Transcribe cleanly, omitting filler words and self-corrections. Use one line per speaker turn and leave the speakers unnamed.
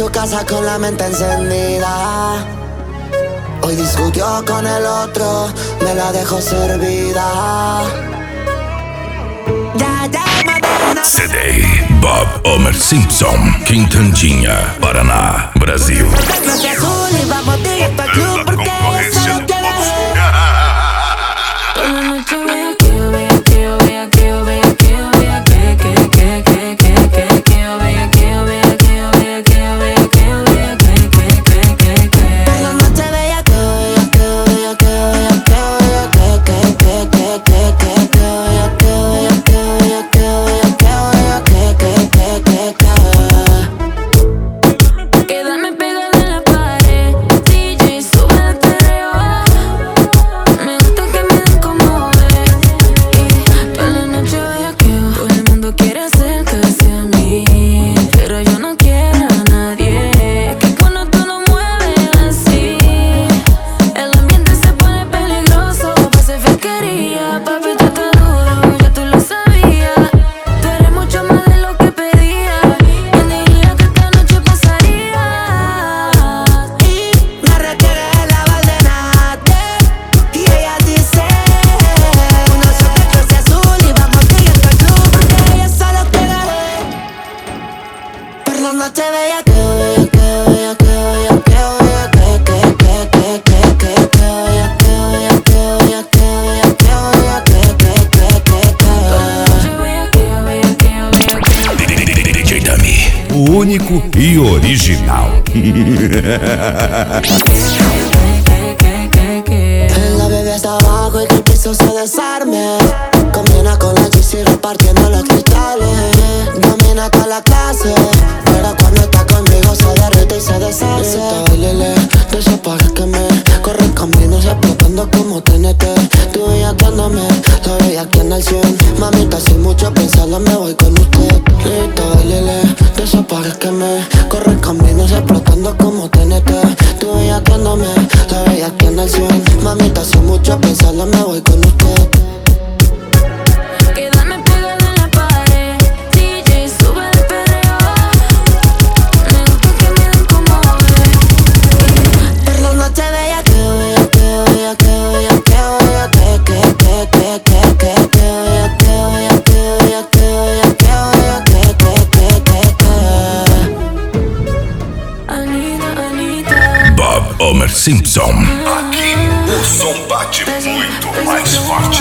su casa con la mente encendida. Hoy discutió con el otro, me la dejó servida.
CD Bob Homer Simpson, Quintanilha, Paraná, Brasil. Único e original.
La bebé está abajo y que el piso se desarme. Combina con la GC repartiendo los cristales. Domina toda la clase, pero cuando está conmigo se derrite y se deshace. Lele, de esos pares que me corren caminos explotando como TNT. Tú bellaqueándome, la bellaqueando al 100. Mamita, sin mucho pensarlo me voy con usted. Lele, de esos pares que me corren caminos explotando como TNT. Tú bellaqueándome, la bellaqueando al 100. Mamita, sin mucho pensarlo me voy con usted.
Quédame pegada en la pared, DJ, sube el perreo. Me gusta que me den como bebé.
Por la noche bella que
Bob Homer Simpson.
Aqui o som bate muito mais forte.